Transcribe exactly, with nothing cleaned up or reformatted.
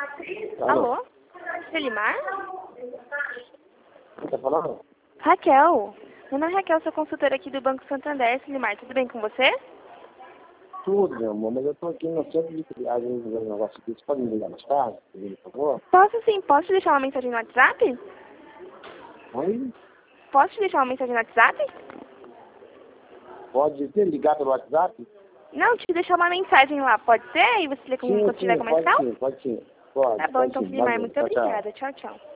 Alô? Selimar? Quem tá falando? Raquel. Meu nome é Raquel, sou consultora aqui do Banco Santander. Selimar, tudo bem com você? Tudo, meu amor, mas eu tô aqui no centro de triagem do negócio aqui. Você pode me ligar mais tarde, por favor? Posso sim, posso te deixar uma mensagem no WhatsApp? Oi? Posso te deixar uma mensagem no WhatsApp? Pode ser ligar pelo WhatsApp? Não, te deixar uma mensagem lá, pode ser? E você lê com, Sim, quando tiver sim, com mais pode calma? sim, pode sim. Pode, Tá bom, pode então, sim. Selimar, Valeu, muito tchau, tchau. obrigada. Tchau, tchau.